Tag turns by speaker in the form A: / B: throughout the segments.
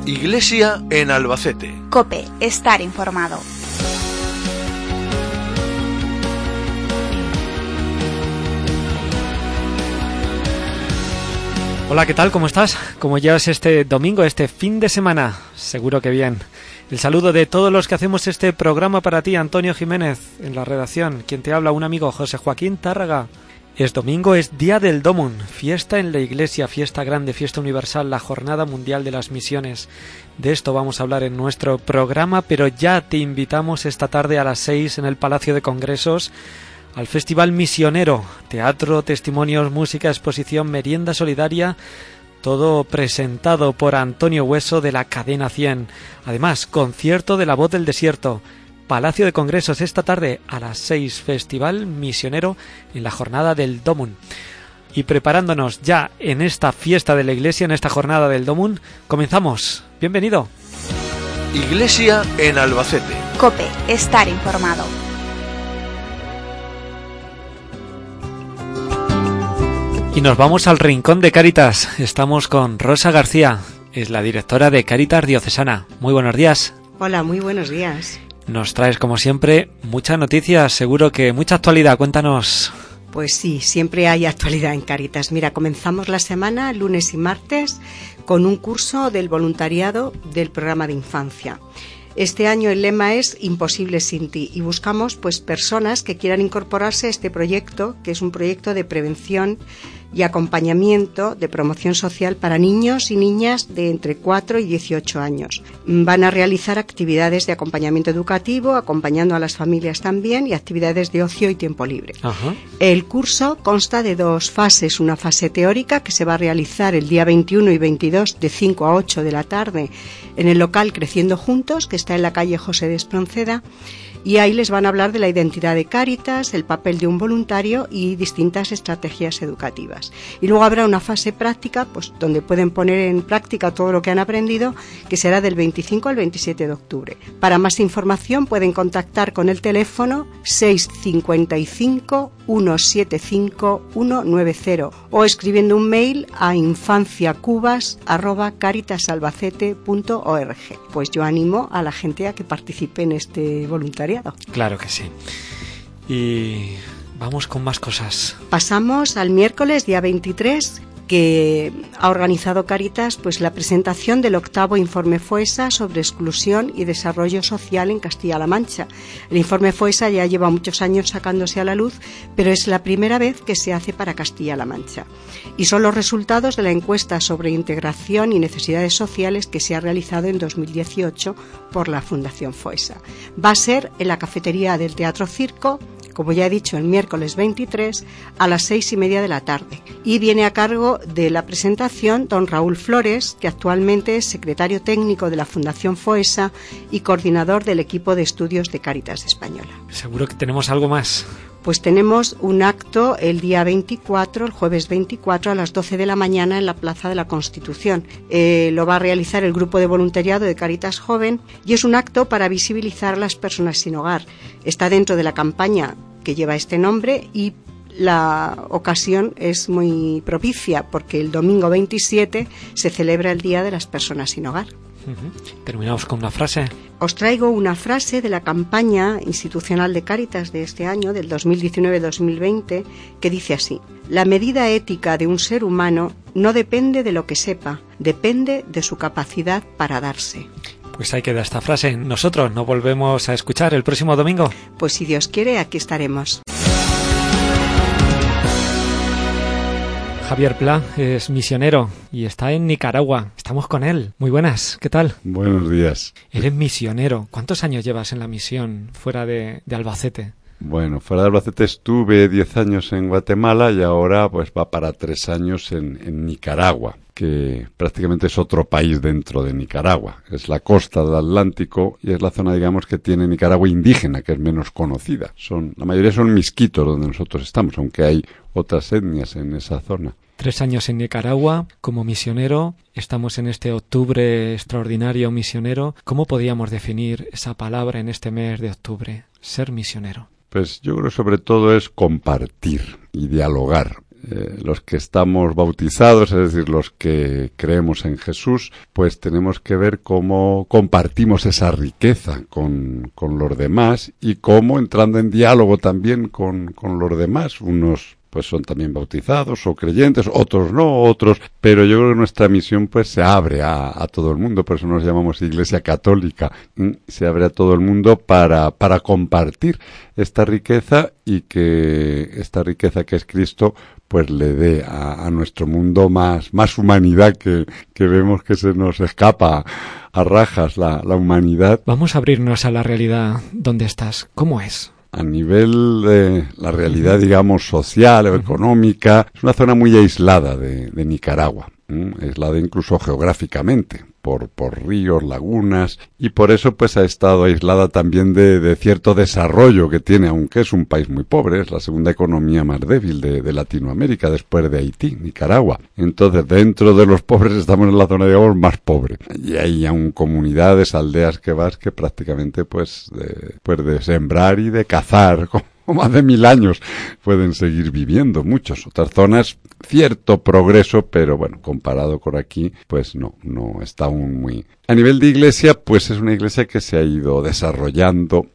A: Iglesia en Albacete.
B: COPE, estar informado.
C: Hola, ¿qué tal? ¿Cómo estás? ¿Cómo llevas este domingo, este fin de semana? Seguro que bien. El saludo de todos los que hacemos este programa para ti, Antonio Jiménez, en la redacción. Quien te habla, un amigo, José Joaquín Tárraga. Es domingo, es Día del Dómun, fiesta en la Iglesia, fiesta grande, fiesta universal, la Jornada Mundial de las Misiones. De esto vamos a hablar en nuestro programa, pero ya te invitamos esta tarde a las 6 en el Palacio de Congresos al Festival Misionero, teatro, testimonios, música, exposición, merienda solidaria, todo presentado por Antonio Hueso de la Cadena 100. Además, concierto de La Voz del Desierto. Palacio de Congresos esta tarde a las 6, Festival Misionero en la Jornada del Dómun. Y preparándonos ya en esta fiesta de la Iglesia, en esta Jornada del Dómun, comenzamos. Bienvenido.
A: Iglesia en Albacete.
B: COPE, estar informado.
C: Y nos vamos al rincón de Cáritas. Estamos con Rosa García, es la directora de Cáritas Diocesana. Muy buenos días.
D: Hola, muy buenos días.
C: Nos traes, como siempre, muchas noticias, seguro que mucha actualidad. Cuéntanos.
D: Pues sí, siempre hay actualidad en Cáritas. Mira, comenzamos la semana, lunes y martes, con un curso del voluntariado del programa de infancia. Este año el lema es Imposible sin ti y buscamos pues personas que quieran incorporarse a este proyecto, que es un proyecto de prevención y acompañamiento de promoción social para niños y niñas de entre 4 y 18 años. Van a realizar actividades de acompañamiento educativo, acompañando a las familias también, y actividades de ocio y tiempo libre.
C: Ajá.
D: El curso consta de 2 fases, una fase teórica que se va a realizar el día 21 y 22 de 5 a 8 de la tarde en el local Creciendo Juntos, que está en la calle José de Espronceda, y ahí les van a hablar de la identidad de Cáritas, el papel de un voluntario y distintas estrategias educativas. Y luego habrá una fase práctica, pues donde pueden poner en práctica todo lo que han aprendido, que será del 25 al 27 de octubre. Para más información pueden contactar con el teléfono 655 175 190 o escribiendo un mail a infanciacubas@caritasalbacete.org. Pues yo animo a la gente a que participe en este voluntariado.
C: Claro que sí. Y vamos con más cosas.
D: Pasamos al miércoles, día 23, que ha organizado Cáritas pues la presentación del 8º informe FOESA sobre exclusión y desarrollo social en Castilla-La Mancha. El informe FOESA ya lleva muchos años sacándose a la luz, pero es la primera vez que se hace para Castilla-La Mancha. Y son los resultados de la encuesta sobre integración y necesidades sociales que se ha realizado en 2018 por la Fundación FOESA. Va a ser en la cafetería del Teatro Circo, como ya he dicho, el miércoles 23 a las 6:30 de la tarde. Y viene a cargo de la presentación don Raúl Flores, que actualmente es secretario técnico de la Fundación FOESA y coordinador del equipo de estudios de Cáritas Española.
C: Seguro que tenemos algo más.
D: Pues tenemos un acto el día 24, el jueves 24, a las 12 de la mañana en la Plaza de la Constitución. Lo va a realizar el grupo de voluntariado de Cáritas Joven y es un acto para visibilizar a las personas sin hogar. Está dentro de la campaña que lleva este nombre y la ocasión es muy propicia porque el domingo 27 se celebra el Día de las Personas sin Hogar.
C: Terminamos con una frase.
D: Os traigo una frase de la campaña institucional de Cáritas de este año, del 2019-2020, que dice así: la medida ética de un ser humano no depende de lo que sepa, depende de su capacidad para darse.
C: Pues ahí queda esta frase. Nosotros nos volvemos a escuchar el próximo domingo.
D: Pues si Dios quiere, aquí estaremos.
C: Javier Pla es misionero y está en Nicaragua. Estamos con él. Muy buenas, ¿qué tal?
E: Buenos días.
C: Eres misionero. ¿Cuántos años llevas en la misión fuera de Albacete?
E: Bueno, fuera de Albacete estuve 10 años en Guatemala y ahora pues va para 3 años en Nicaragua, que prácticamente es otro país dentro de Nicaragua. Es la costa del Atlántico y es la zona, digamos, que tiene Nicaragua indígena, que es menos conocida. La mayoría son misquitos donde nosotros estamos, aunque hay otras etnias en esa zona.
C: 3 años en Nicaragua como misionero. Estamos en este octubre extraordinario misionero. ¿Cómo podríamos definir esa palabra en este mes de octubre? Ser misionero.
E: Pues yo creo que sobre todo es compartir y dialogar. los que estamos bautizados, es decir, los que creemos en Jesús, pues tenemos que ver cómo compartimos esa riqueza con los demás y cómo entrando en diálogo también con los demás. Unos pues son también bautizados o creyentes, otros no, pero yo creo que nuestra misión pues se abre a todo el mundo, por eso nos llamamos Iglesia Católica, se abre a todo el mundo para compartir esta riqueza y que esta riqueza que es Cristo pues le dé a nuestro mundo más humanidad que vemos que se nos escapa a rajas la humanidad.
C: Vamos a abrirnos a la realidad donde estás. ¿Cómo es?
E: A nivel de la realidad, digamos, social o económica, es una zona muy aislada de Nicaragua, aislada incluso geográficamente, por ríos, lagunas, y por eso pues ha estado aislada también de cierto desarrollo que tiene, aunque es un país muy pobre, es la segunda economía más débil de Latinoamérica después de Haití, Nicaragua. Entonces, dentro de los pobres estamos en la zona, digamos, más pobre. Y hay aún comunidades, aldeas que prácticamente pues de sembrar y de cazar, más de 1000 años pueden seguir viviendo muchos. Otras zonas, cierto progreso, pero bueno, comparado con aquí, pues no está aún muy... A nivel de iglesia, pues es una iglesia que se ha ido desarrollando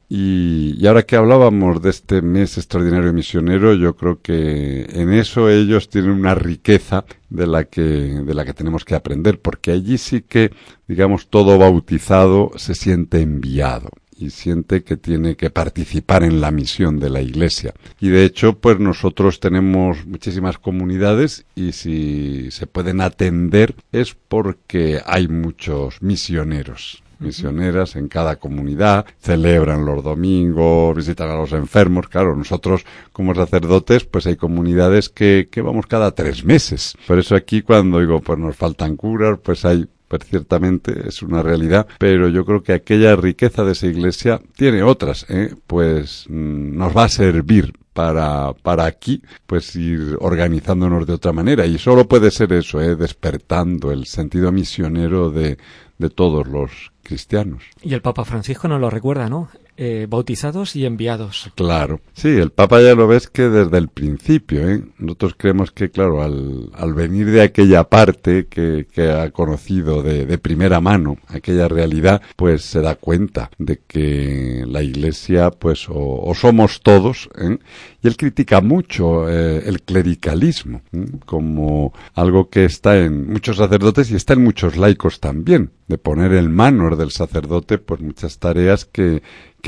E: y ahora que hablábamos de este mes extraordinario misionero, yo creo que en eso ellos tienen una riqueza de la que tenemos que aprender, porque allí sí que, digamos, todo bautizado se siente enviado y siente que tiene que participar en la misión de la Iglesia. Y de hecho, pues nosotros tenemos muchísimas comunidades y si se pueden atender es porque hay muchos misioneros. Misioneras en cada comunidad, celebran los domingos, visitan a los enfermos. Claro, nosotros como sacerdotes, pues hay comunidades que vamos cada 3 meses. Por eso aquí cuando digo, pues nos faltan curas, pues ciertamente es una realidad, pero yo creo que aquella riqueza de esa iglesia tiene otras, pues nos va a servir para aquí, pues ir organizándonos de otra manera, y solo puede ser eso, despertando el sentido misionero de todos los cristianos.
C: Y el Papa Francisco nos lo recuerda, ¿no? Bautizados y enviados.
E: Claro. Sí, el Papa ya lo ves que desde el principio, nosotros creemos que, claro, al venir de aquella parte que ha conocido de primera mano aquella realidad, pues se da cuenta de que la Iglesia, pues, o somos todos, y él critica mucho el clericalismo, como algo que está en muchos sacerdotes y está en muchos laicos también, de poner en manos del sacerdote, pues, muchas tareas que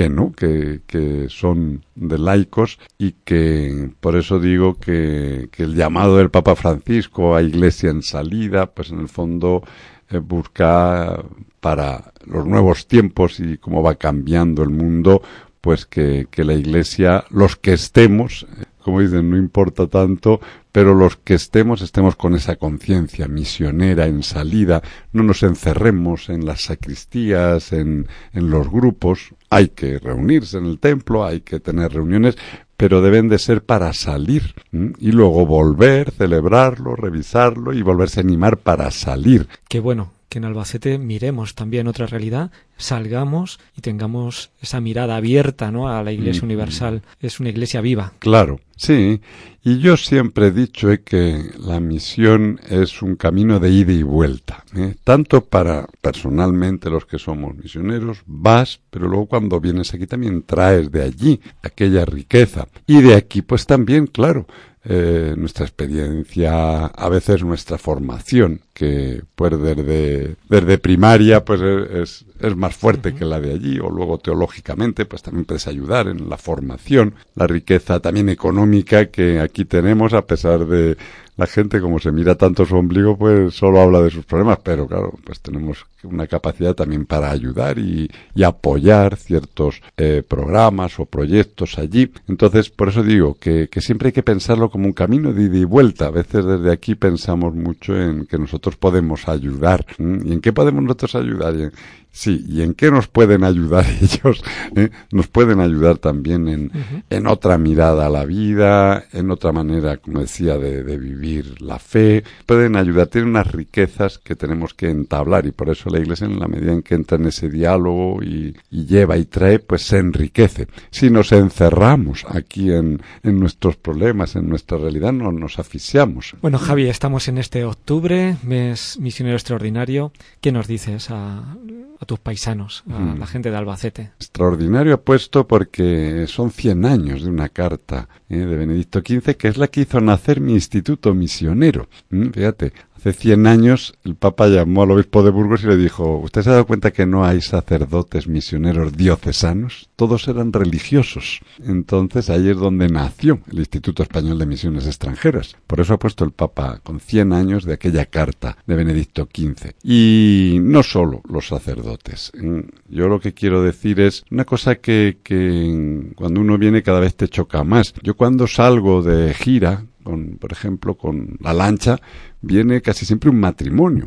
E: son de laicos, y que por eso digo que el llamado del Papa Francisco a Iglesia en salida, pues en el fondo busca para los nuevos tiempos y cómo va cambiando el mundo, pues que la Iglesia, los que estemos, como dicen, no importa tanto, pero los que estemos con esa conciencia misionera en salida, no nos encerremos en las sacristías, en los grupos. Hay que reunirse en el templo, hay que tener reuniones, pero deben de ser para salir, y luego volver, celebrarlo, revisarlo y volverse a animar para salir.
C: Qué bueno que en Albacete miremos también otra realidad, salgamos y tengamos esa mirada abierta, ¿no?, a la Iglesia universal. Es una Iglesia viva.
E: Claro, sí. Y yo siempre he dicho que la misión es un camino de ida y vuelta, tanto para personalmente los que somos misioneros, vas, pero luego cuando vienes aquí también traes de allí aquella riqueza. Y de aquí pues también, claro, nuestra experiencia, a veces nuestra formación, que pues desde primaria pues es más fuerte que la de allí, o luego teológicamente pues también puedes ayudar en la formación, la riqueza también económica que aquí tenemos, a pesar de la gente, como se mira tanto su ombligo, pues solo habla de sus problemas, pero claro, pues tenemos una capacidad también para ayudar y apoyar ciertos programas o proyectos allí. Entonces, por eso digo que siempre hay que pensarlo como un camino de ida y vuelta. A veces desde aquí pensamos mucho en que nosotros podemos ayudar. ¿Y en qué podemos nosotros ayudar? Sí, ¿y en qué nos pueden ayudar ellos? Nos pueden ayudar también en otra mirada a la vida, en otra manera, como decía, de vivir vivir la fe, pueden ayudar, tienen unas riquezas que tenemos que entablar, y por eso la Iglesia, en la medida en que entra en ese diálogo y lleva y trae, pues se enriquece. Si nos encerramos aquí en nuestros problemas, en nuestra realidad, no nos asfixiamos.
C: Bueno, Javi, estamos en este octubre, mes misionero extraordinario. ¿Qué nos dices a tus paisanos, a la gente de Albacete?
E: Extraordinario puesto porque son 100 años de una carta de Benedicto XV, que es la que hizo nacer mi instituto misionero. Fíjate, hace 100 años el Papa llamó al obispo de Burgos y le dijo: ¿usted se ha dado cuenta que no hay sacerdotes misioneros diocesanos? Todos eran religiosos. Entonces ahí es donde nació el Instituto Español de Misiones Extranjeras. Por eso ha puesto el Papa con 100 años de aquella carta de Benedicto XV. Y no solo los sacerdotes. Yo lo que quiero decir es una cosa que cuando uno viene cada vez te choca más. Yo cuando salgo de gira, por ejemplo, con la lancha, viene casi siempre un matrimonio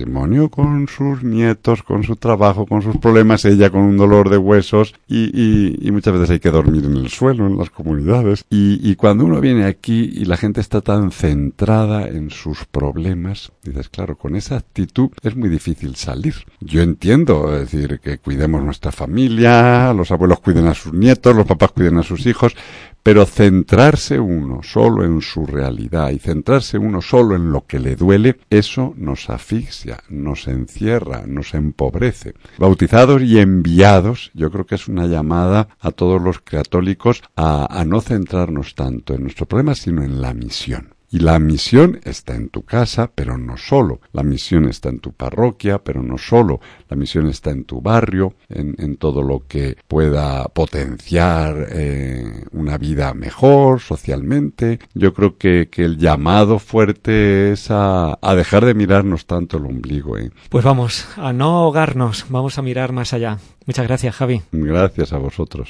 E: con sus nietos, con su trabajo, con sus problemas, ella con un dolor de huesos, y muchas veces hay que dormir en el suelo, en las comunidades. Y cuando uno viene aquí y la gente está tan centrada en sus problemas, dices, claro, con esa actitud es muy difícil salir. Yo entiendo, es decir, que cuidemos nuestra familia, los abuelos cuiden a sus nietos, los papás cuiden a sus hijos, pero centrarse uno solo en su realidad y centrarse uno solo en lo que le duele, eso nos asfixia, nos encierra, nos empobrece. Bautizados y enviados, yo creo que es una llamada a todos los católicos a no centrarnos tanto en nuestro problema, sino en la misión. Y la misión está en tu casa, pero no solo. La misión está en tu parroquia, pero no solo. La misión está en tu barrio, en todo lo que pueda potenciar una vida mejor socialmente. Yo creo que el llamado fuerte es a dejar de mirarnos tanto el ombligo.
C: Pues vamos, a no ahogarnos, vamos a mirar más allá. Muchas gracias, Javi.
E: Gracias a vosotros.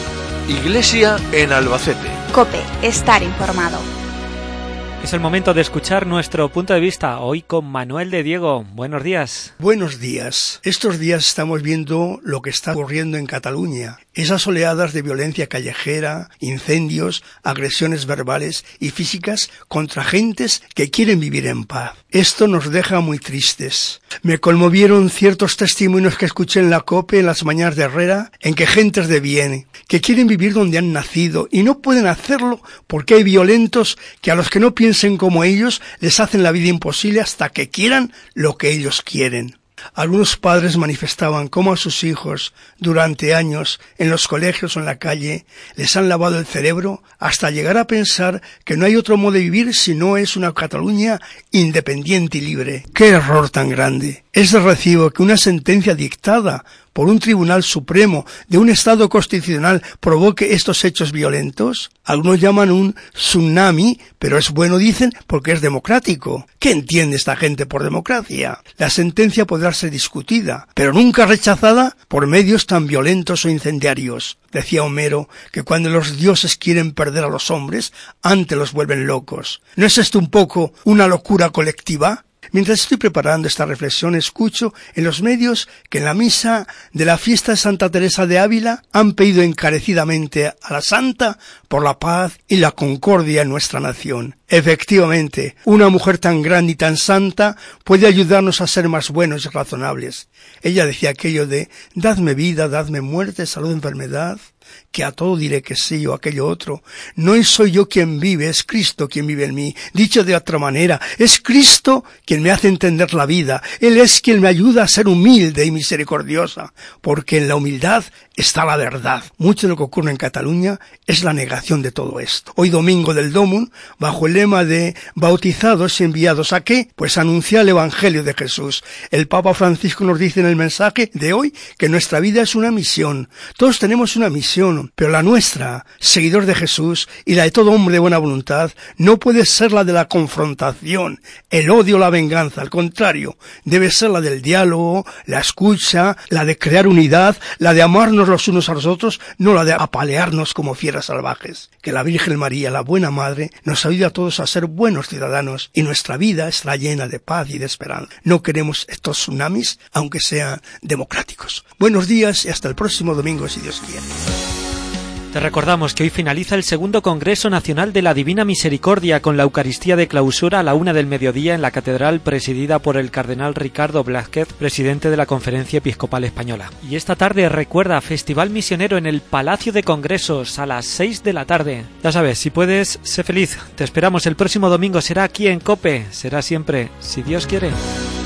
A: Iglesia en Albacete.
B: COPE, estar informado.
C: Es el momento de escuchar nuestro punto de vista, hoy con Manuel de Diego. Buenos días.
F: Buenos días. Estos días estamos viendo lo que está ocurriendo en Cataluña. Esas oleadas de violencia callejera, incendios, agresiones verbales y físicas contra gentes que quieren vivir en paz. Esto nos deja muy tristes. Me conmovieron ciertos testimonios que escuché en la COPE en las mañanas de Herrera, en que gentes de bien, que quieren vivir donde han nacido y no pueden hacerlo porque hay violentos que a los que no piensen como ellos les hacen la vida imposible hasta que quieran lo que ellos quieren. Algunos padres manifestaban cómo a sus hijos, durante años, en los colegios o en la calle, les han lavado el cerebro hasta llegar a pensar que no hay otro modo de vivir si no es una Cataluña independiente y libre. ¡Qué error tan grande! Es de recibo que una sentencia dictada por un tribunal supremo de un Estado constitucional provoque estos hechos violentos. Algunos llaman un tsunami, pero es bueno, dicen, porque es democrático. ¿Qué entiende esta gente por democracia? La sentencia podrá ser discutida, pero nunca rechazada por medios tan violentos o incendiarios. Decía Homero que cuando los dioses quieren perder a los hombres, antes los vuelven locos. ¿No es esto un poco una locura colectiva? Mientras estoy preparando esta reflexión, escucho en los medios que en la misa de la fiesta de Santa Teresa de Ávila han pedido encarecidamente a la Santa por la paz y la concordia en nuestra nación. Efectivamente, una mujer tan grande y tan santa puede ayudarnos a ser más buenos y razonables. Ella decía aquello de: dadme vida, dadme muerte, salud, enfermedad, que a todo diré que sí o aquello otro. No soy yo quien vive, es Cristo quien vive en mí. Dicho de otra manera, es Cristo quien me hace entender la vida. Él es quien me ayuda a ser humilde y misericordiosa, porque en la humildad está la verdad. Mucho de lo que ocurre en Cataluña es la negación de todo esto. Hoy domingo del Domum, bajo el lema de bautizados y enviados ¿a qué? Pues anunciar el Evangelio de Jesús. El Papa Francisco nos dice en el mensaje de hoy que nuestra vida es una misión. Todos tenemos una misión, pero la nuestra, seguidor de Jesús, y la de todo hombre de buena voluntad, no puede ser la de la confrontación, el odio o la venganza. Al contrario, debe ser la del diálogo, la escucha, la de crear unidad, la de amarnos los unos a los otros, no la de apalearnos como fieras salvajes. Que la Virgen María, la buena Madre, nos ayude a todos a ser buenos ciudadanos y nuestra vida estará llena de paz y de esperanza. No queremos estos tsunamis, aunque sean democráticos. Buenos días y hasta el próximo domingo, si Dios quiere.
C: Te recordamos que hoy finaliza el segundo Congreso Nacional de la Divina Misericordia con la Eucaristía de clausura a la 1 del mediodía en la Catedral, presidida por el Cardenal Ricardo Blázquez, presidente de la Conferencia Episcopal Española. Y esta tarde, recuerda, Festival Misionero en el Palacio de Congresos a las 6 de la tarde. Ya sabes, si puedes, sé feliz. Te esperamos el próximo domingo, será aquí en COPE, será siempre, si Dios quiere.